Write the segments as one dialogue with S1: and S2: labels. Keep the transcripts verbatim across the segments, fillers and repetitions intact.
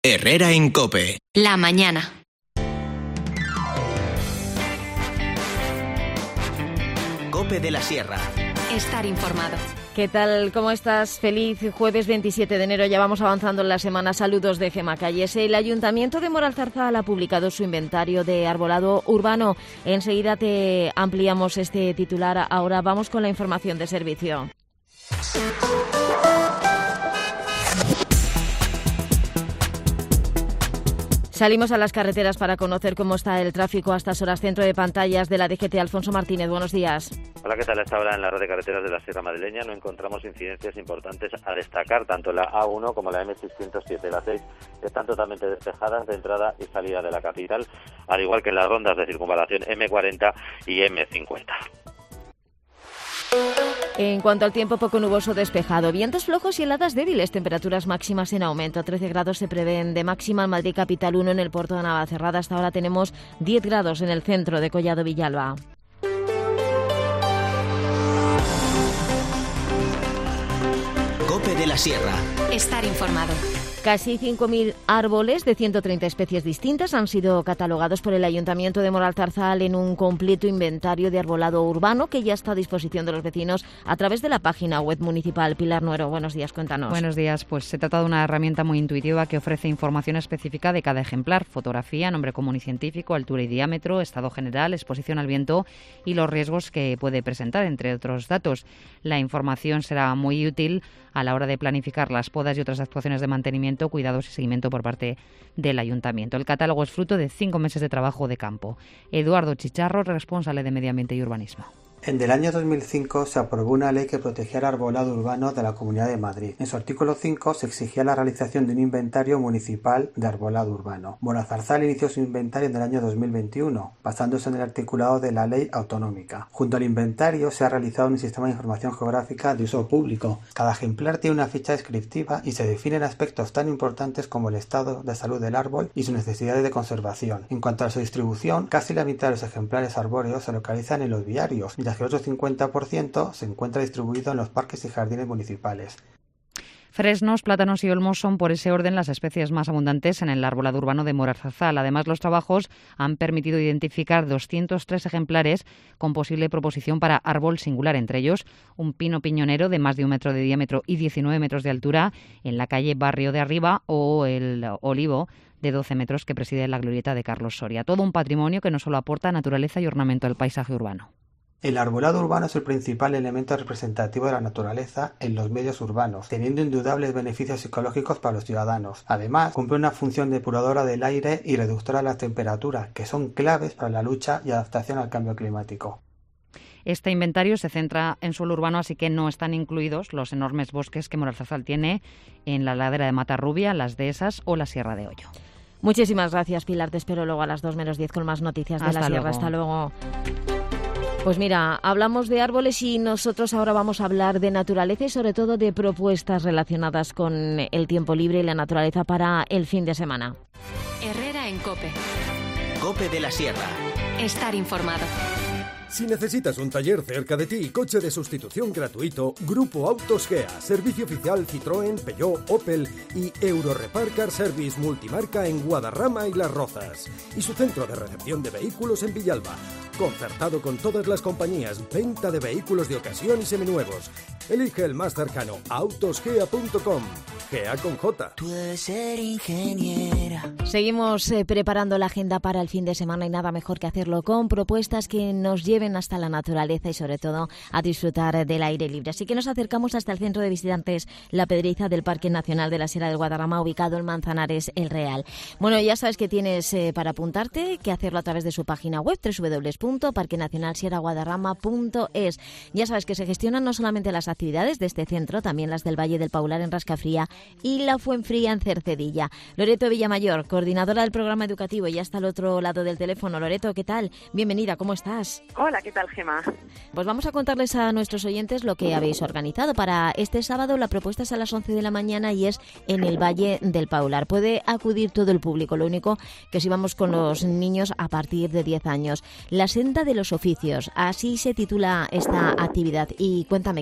S1: Herrera en COPE.
S2: La mañana.
S1: COPE de la Sierra.
S2: Estar informado.
S3: ¿Qué tal? ¿Cómo estás? Feliz jueves veintisiete de enero. Ya vamos avanzando en la semana. Saludos de Gema Calles. El Ayuntamiento de Moralzarzal ha publicado su inventario de arbolado urbano. Enseguida te ampliamos este titular. Ahora vamos con la información de servicio. Salimos a las carreteras para conocer cómo está el tráfico a estas horas. Centro de pantallas de la D G T, Alfonso Martínez, buenos días.
S4: Hola, ¿qué tal? A esta hora en la red de carreteras de la Sierra Madrileña no encontramos incidencias importantes a destacar. Tanto la A uno como la M seiscientos siete. Las seis están totalmente despejadas de entrada y salida de la capital, al igual que en las rondas de circunvalación M cuarenta y M cincuenta.
S3: En cuanto al tiempo, poco nuboso despejado, vientos flojos y heladas débiles, temperaturas máximas en aumento. trece grados se prevén de máxima en Madrid capital, uno en el puerto de Navacerrada. Hasta ahora tenemos diez grados en el centro de Collado Villalba.
S1: COPE de la Sierra.
S2: Estar informado.
S3: Casi cinco mil árboles de ciento treinta especies distintas han sido catalogados por el Ayuntamiento de Moralzarzal en un completo inventario de arbolado urbano que ya está a disposición de los vecinos a través de la página web municipal. Pilar Nuero, buenos días, cuéntanos.
S5: Buenos días, pues se trata de una herramienta muy intuitiva que ofrece información específica de cada ejemplar: fotografía, nombre común y científico, altura y diámetro, estado general, exposición al viento y los riesgos que puede presentar, entre otros datos. La información será muy útil a la hora de planificar las podas y otras actuaciones de mantenimiento, cuidados y seguimiento por parte del Ayuntamiento. El catálogo es fruto de cinco meses de trabajo de campo. Eduardo Chicharro, responsable de Medio Ambiente y Urbanismo.
S6: En el año dos mil cinco se aprobó una ley que protegía el arbolado urbano de la Comunidad de Madrid. En su artículo cinco se exigía la realización de un inventario municipal de arbolado urbano. Moralzarzal inició su inventario en el año dos mil veintiuno, basándose en el articulado de la ley autonómica. Junto al inventario se ha realizado un sistema de información geográfica de uso público. Cada ejemplar tiene una ficha descriptiva y se definen aspectos tan importantes como el estado de salud del árbol y sus necesidades de conservación. En cuanto a su distribución, casi la mitad de los ejemplares arbóreos se localizan en los viarios, mientras que el otro cincuenta por ciento se encuentra distribuido en los parques y jardines municipales.
S5: Fresnos, plátanos y olmos son, por ese orden, las especies más abundantes en el arbolado urbano de Moralzarzal. Además, los trabajos han permitido identificar doscientos tres ejemplares con posible proposición para árbol singular, entre ellos un pino piñonero de más de un metro de diámetro y diecinueve metros de altura en la calle Barrio de Arriba, o el olivo de doce metros que preside la glorieta de Carlos Soria. Todo un patrimonio que no solo aporta naturaleza y ornamento al paisaje urbano.
S6: El arbolado urbano es el principal elemento representativo de la naturaleza en los medios urbanos, teniendo indudables beneficios psicológicos para los ciudadanos. Además, cumple una función depuradora del aire y reductora de las temperaturas, que son claves para la lucha y adaptación al cambio climático.
S5: Este inventario se centra en suelo urbano, así que no están incluidos los enormes bosques que Moralzarzal tiene en la ladera de Matarrubia, las Dehesas o la Sierra de Ollo.
S3: Muchísimas gracias, Pilar. Te espero luego a las dos menos diez con más noticias de
S5: Hasta
S3: la Sierra.
S5: luego.
S3: Hasta luego. Pues mira, hablamos de árboles y nosotros ahora vamos a hablar de naturaleza y sobre todo de propuestas relacionadas con el tiempo libre y la naturaleza para el fin de semana.
S2: Herrera en COPE.
S1: COPE de la Sierra.
S2: Estar informado.
S7: Si necesitas un taller cerca de ti y coche de sustitución gratuito, Grupo Autos Gea, servicio oficial Citroën, Peugeot, Opel y Eurorepar Car Service multimarca en Guadarrama y Las Rozas. Y su centro de recepción de vehículos en Villalba, concertado con todas las compañías, venta de vehículos de ocasión y seminuevos. Elige el más cercano, autosgea punto com. Gea con J.
S8: Tú debes ser ingeniera.
S3: Seguimos eh, preparando la agenda para el fin de semana y nada mejor que hacerlo con propuestas que nos lleven hasta la naturaleza y sobre todo a disfrutar del aire libre. Así que nos acercamos hasta el centro de visitantes La Pedriza del Parque Nacional de la Sierra del Guadarrama, ubicado en Manzanares El Real. Bueno, ya sabes que tienes eh, para apuntarte que hacerlo a través de su página web doble u doble u doble u punto parque nacional sierra guadarrama punto es. Ya sabes que se gestionan no solamente las actividades de este centro, también las del Valle del Paular en Rascafría y la Fuenfría en Cercedilla. Loreto Villamayor, coordinadora del programa educativo, ya está al otro lado del teléfono. Loreto, ¿qué tal? Bienvenida, ¿cómo estás?
S9: Hola, ¿qué tal, Gema?
S3: Pues vamos a contarles a nuestros oyentes lo que habéis organizado. Para este sábado la propuesta es a las once de la mañana y es en el Valle del Paular. Puede acudir todo el público, lo único que si vamos con los niños a partir de diez años. La senda de los oficios, así se titula esta actividad. Y cuéntame, ¿qué vais a hacer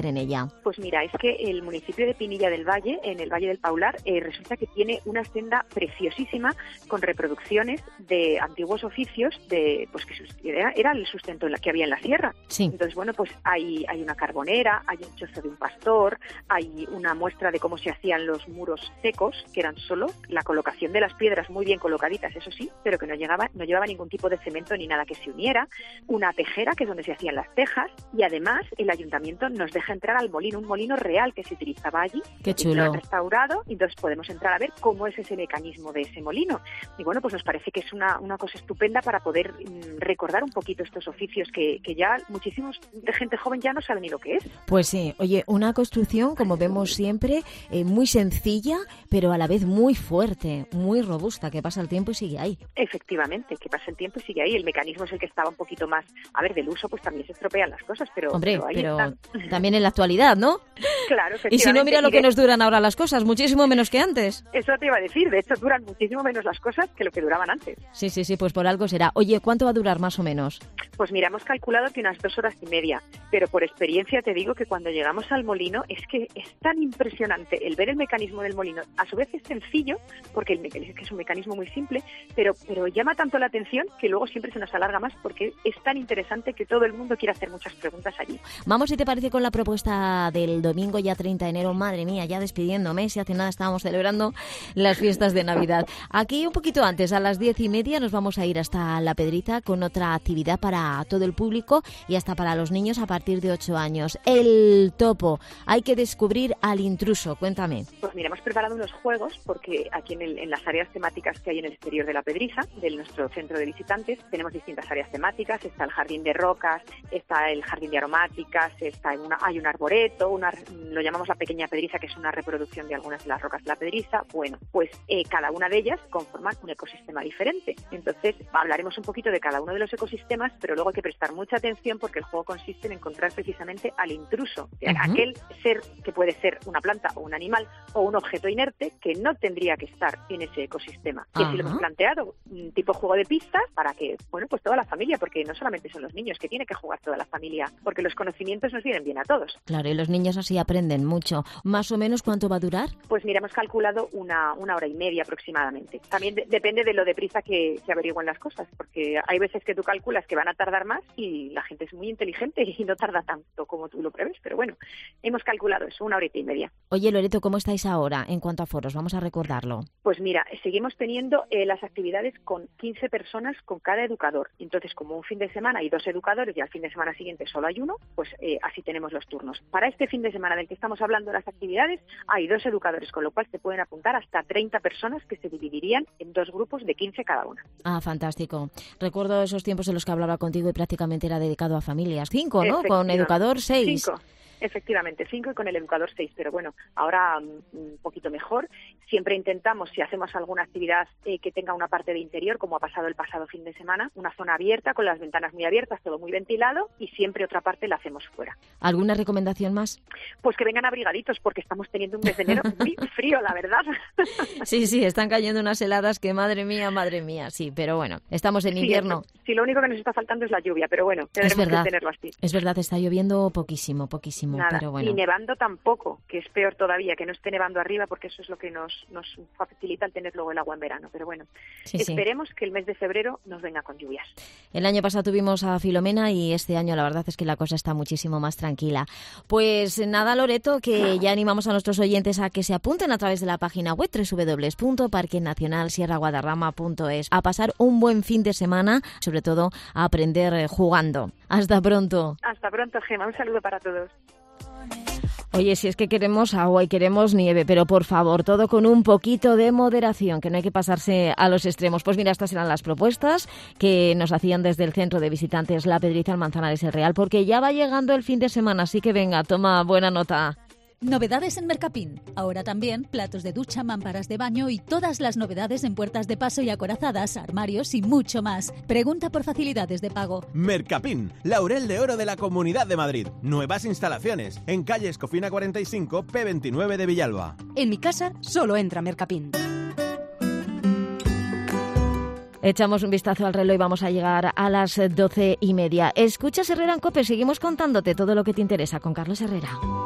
S3: hacer en ella?
S9: Pues mira, es que el municipio de Pinilla del Valle, en el Valle del Paular, eh, resulta que tiene una senda preciosísima con reproducciones de antiguos oficios de pues que era, era el sustento en la que había en la sierra.
S3: Sí.
S9: Entonces, bueno, pues hay, hay una carbonera, hay un chozo de un pastor, hay una muestra de cómo se hacían los muros secos, que eran solo la colocación de las piedras muy bien colocaditas, eso sí, pero que no llegaba, no llevaba ningún tipo de cemento ni nada que se uniera, una tejera, que es donde se hacían las tejas, y además el ayuntamiento nos deja entrar al molino, un molino real que se utilizaba allí.
S3: Qué chulo.
S9: Y lo han restaurado, y entonces podemos entrar a ver cómo es ese mecanismo de ese molino. Y bueno, pues nos parece que es una, una cosa estupenda para poder mmm, recordar un poquito estos oficios que, que ya muchísimos de gente joven ya no sabe ni lo que es.
S3: Pues sí, oye, una construcción, como vemos siempre, eh, muy sencilla, pero a la vez muy fuerte, muy robusta, que pasa el tiempo y sigue ahí.
S9: Efectivamente, que pasa el tiempo y sigue ahí. El mecanismo es el que estaba un poquito más, a ver, del uso, pues también se estropean las cosas, pero...
S3: Hombre,
S9: pero, ahí
S3: pero
S9: están.
S3: También en la actualidad, ¿no?
S9: Claro,
S3: y si no, mira lo que nos duran ahora las cosas, muchísimo menos que antes.
S9: Eso te iba a decir, de hecho duran muchísimo menos las cosas que lo que duraban antes.
S3: Sí, sí, sí, pues por algo será. Oye, ¿cuánto va a durar más o menos?
S9: Pues mira, hemos calculado que unas dos horas y media, pero por experiencia te digo que cuando llegamos al molino es que es tan impresionante el ver el mecanismo del molino. A su vez es sencillo, porque el mecanismo es un mecanismo muy simple, pero, pero llama tanto la atención que luego siempre se nos alarga más porque es tan interesante que todo el mundo quiere hacer muchas preguntas allí.
S3: Vamos, si te parece, con la propuesta del domingo ya treinta de enero. Madre mía, ya despidiéndome, si hace nada estábamos celebrando las fiestas de Navidad. Aquí un poquito antes, a las diez y media, nos vamos a ir hasta La Pedriza con otra actividad para todo el público y hasta para los niños a partir de ocho años. El topo. Hay que descubrir al intruso. Cuéntame.
S9: Pues mira, hemos preparado unos juegos porque aquí en, el, en las áreas temáticas que hay en el exterior de La Pedriza, de nuestro centro de visitantes, tenemos distintas áreas temáticas. Está el jardín de rocas, está el jardín de aromáticas, está una, hay un arboreto, una, lo llamamos la pequeña pedriza, que es una reproducción de algunas de las rocas de la pedriza. Bueno, pues eh, cada una de ellas conforman un ecosistema diferente. Entonces hablaremos un poquito de cada uno de los ecosistemas, pero luego hay que prestar mucha atención porque el juego consiste en encontrar precisamente al intruso, uh-huh. aquel ser que puede ser una planta o un animal o un objeto inerte que no tendría que estar en ese ecosistema. Uh-huh. Y así lo hemos planteado, un tipo juego de pistas para que, bueno, pues toda la familia, porque no solamente son los niños, que tiene que jugar toda la familia, porque los conocimientos nos vienen bien a todos.
S3: Claro, y los niños así aprenden mucho. ¿Más o menos cuánto va a durar?
S9: Pues mira, hemos calculado una, una hora y media aproximadamente. También de, depende de lo deprisa que se averigüen las cosas, porque hay veces que tú calculas que van a tardar más y la gente es muy inteligente y no tarda tanto como tú lo prevés, pero bueno, hemos calculado eso, una horita y media.
S3: Oye, Loreto, ¿cómo estáis ahora en cuanto a foros? Vamos a recordarlo.
S9: Pues mira, seguimos teniendo eh, las actividades con quince personas con cada educador. Entonces, como un fin de semana hay dos educadores y al fin de semana siguiente solo hay uno, pues eh, así tenemos los turnos. Para este fin de semana del que estamos hablando de las actividades, hay dos educadores, con lo cual se pueden apuntar hasta treinta personas que se dividirían en dos grupos de quince cada una.
S3: Ah, fantástico. Recuerdo esos tiempos en los que hablaba contigo y prácticamente era dedicado a familias. Cinco, ¿no? Con educador, seis.
S9: Cinco. Efectivamente, cinco y con el educador seis, pero bueno, ahora un poquito mejor. Siempre intentamos, si hacemos alguna actividad eh, que tenga una parte de interior, como ha pasado el pasado fin de semana, una zona abierta, con las ventanas muy abiertas, todo muy ventilado, y siempre otra parte la hacemos fuera.
S3: ¿Alguna recomendación más?
S9: Pues que vengan abrigaditos, porque estamos teniendo un mes de enero muy frío, la verdad.
S3: Sí, sí, están cayendo unas heladas que madre mía, madre mía, sí, pero bueno, estamos en invierno.
S9: Sí, sí, lo único que nos está faltando es la lluvia, pero bueno, tendremos que tenerlo así.
S3: Es verdad, está lloviendo poquísimo, poquísimo.
S9: Nada,
S3: pero bueno.
S9: Y nevando tampoco, que es peor todavía, que no esté nevando arriba, porque eso es lo que nos, nos facilita el tener luego el agua en verano. Pero bueno, sí, esperemos sí. que el mes de febrero nos venga con lluvias.
S3: El año pasado tuvimos a Filomena y este año la verdad es que la cosa está muchísimo más tranquila. Pues nada, Loreto, que ya animamos a nuestros oyentes a que se apunten a través de la página web doble u doble u doble u punto parque nacional sierra guadarrama punto es a pasar un buen fin de semana, sobre todo a aprender jugando. Hasta pronto.
S9: Hasta pronto, Gemma. Un saludo para todos.
S3: Oye, si es que queremos agua y queremos nieve, pero por favor, todo con un poquito de moderación, que no hay que pasarse a los extremos. Pues mira, estas eran las propuestas que nos hacían desde el centro de visitantes La Pedriza, el Manzanares, el Real, porque ya va llegando el fin de semana, así que venga, toma buena nota.
S10: Novedades en Mercapín. Ahora también platos de ducha, mamparas de baño y todas las novedades en puertas de paso y acorazadas, armarios y mucho más. Pregunta por facilidades de pago.
S11: Mercapín, Laurel de Oro de la Comunidad de Madrid. Nuevas instalaciones en calle Escofina cuarenta y cinco, P veintinueve de Villalba.
S12: En mi casa solo entra Mercapín.
S3: Echamos un vistazo al reloj y vamos a llegar a las doce y media. Escuchas Herrera en COPE, seguimos contándote todo lo que te interesa con Carlos Herrera.